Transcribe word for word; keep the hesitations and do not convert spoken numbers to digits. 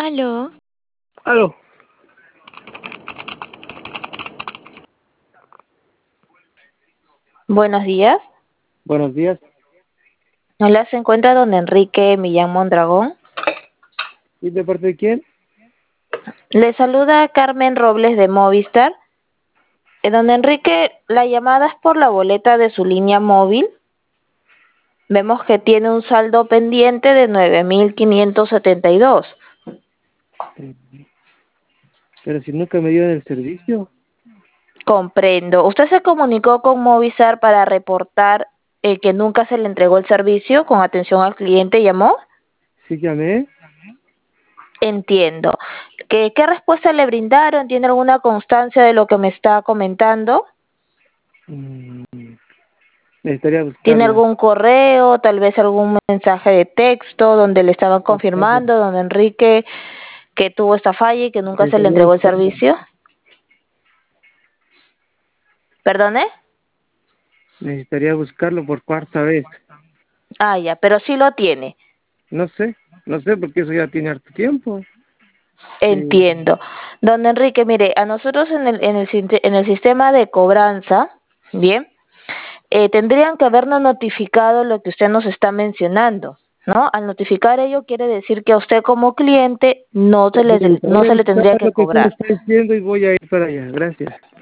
Aló. Aló. Buenos días. Buenos días. Hola, se encuentra don Enrique Millán Mondragón. ¿Y de parte de quién? Le saluda Carmen Robles de Movistar. Eh, don Enrique, la llamada es por la boleta de su línea móvil. Vemos que tiene un saldo pendiente de nueve mil quinientos setenta y dos. Eh, Pero si nunca me dieron el servicio. Comprendo. ¿Usted se comunicó con Movistar para reportar eh, que nunca se le entregó el servicio con atención al cliente? ¿Llamó? Sí llamé. Entiendo. ¿Qué, qué respuesta le brindaron? ¿Tiene alguna constancia de lo que me está comentando? Mm, necesitaría ¿Tiene buscarlo. algún correo, tal vez algún mensaje de texto donde le estaban Buscarlo. confirmando, don Enrique, que tuvo esta falla y que nunca se le Necesitaría entregó el buscarlo. servicio? ¿Perdone? Necesitaría buscarlo por cuarta vez. Ah, ya, pero sí lo tiene. No sé. No sé porque eso ya tiene harto tiempo. Eh, Entiendo. Don Enrique, mire, a nosotros en el, en el, sinte- en el sistema de cobranza, bien, eh, tendrían que habernos notificado lo que usted nos está mencionando, ¿no? Al notificar ello quiere decir que a usted como cliente no se le, Voy no a se le buscar tendría que lo que usted me cobrar. está diciendo y voy a ir para allá. Gracias.